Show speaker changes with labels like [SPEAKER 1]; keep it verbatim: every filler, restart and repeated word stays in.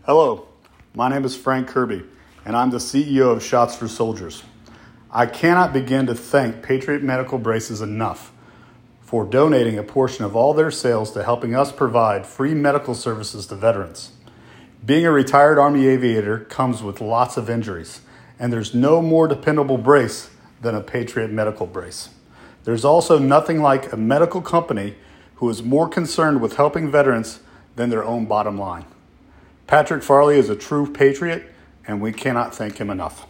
[SPEAKER 1] Hello, my name is Frank Kirby, and I'm the C E O of Shots for Soldiers. I cannot begin to thank Patriot Medical Braces enough for donating a portion of all their sales to helping us provide free medical services to veterans. Being a retired Army aviator comes with lots of injuries, and there's no more dependable brace than a Patriot Medical Brace. There's also nothing like a medical company who is more concerned with helping veterans than their own bottom line. Patrick Farley is a true patriot, and we cannot thank him enough.